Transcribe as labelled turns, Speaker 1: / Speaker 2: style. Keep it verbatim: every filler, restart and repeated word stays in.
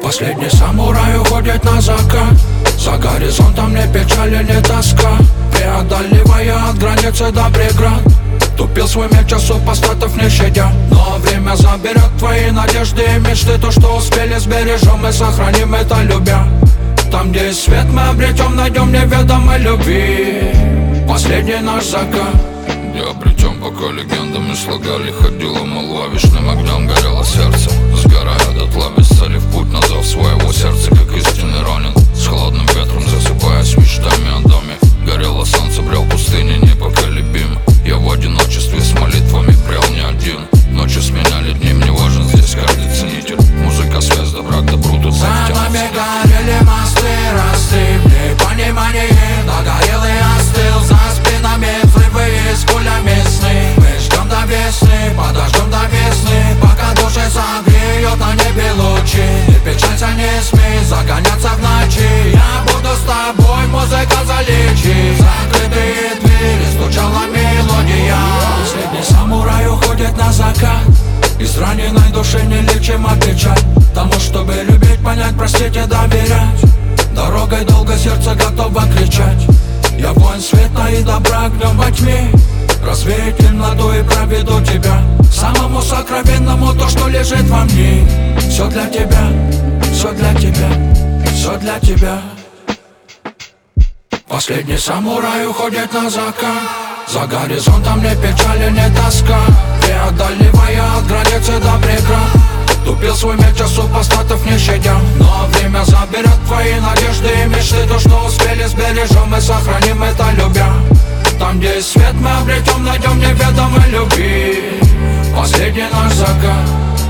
Speaker 1: Последний самурай уходит на закат. За горизонтом ни печали, ни тоска, преодолевая от границы до преград. Тупил свой меч, а супостатов не щадя. Но время заберет твои надежды и мечты. То, что успели, сбережем и сохраним это любя. Там, где есть свет, мы обретем, найдем неведомой любви. Последний наш закат.
Speaker 2: Где обретем, пока легендами слагали. Ходила молва, вечным огнем горело сердце. Сгорая дотла, без цели в путь на зов своего сердца. Как истинный ранен, с холодным ветром засыпаясь мечтами о доме. Горело солнце, брел пустыни непоколебим. Я в одиночестве с молитвами брел не один. Ночи сменяли дни, мне важен здесь каждый ценитель. Музыка, связь, добра к добру тут
Speaker 1: за нами горели мосты, растребли понимание. Догорел и остыл, за спинами взрывы с пулями сны. Мы ждем до весны, подождем до весны, пока души согреют на небе лучи. Не печалься, не смей загоняться в ночи. Я буду с тобой, музыка залечит. Закрытые двери, стучала мелодия. Последний самурай уходит на закат. Из раненой души нелечима печаль. Тому, чтобы любить, понять, простить и доверять. Дорогой долго сердце готово кричать. Я воин света и добра огнем во тьме. Развею темноту и проведу тебя самому сокровенному, то, что лежит во мне. Все для тебя, все для тебя, все для тебя. Последний самурай уходит на закат. За горизонтом ни печали, ни тоска, преодолевая от границы до преград. Тупил свой меч, а супостатов не щадя. Но время заберет твои надежды и мечты. То, что успели, сбережем и сохраним это любя. Там, где есть свет, мы обретем, найдем неведомой любви. Последний наш закат.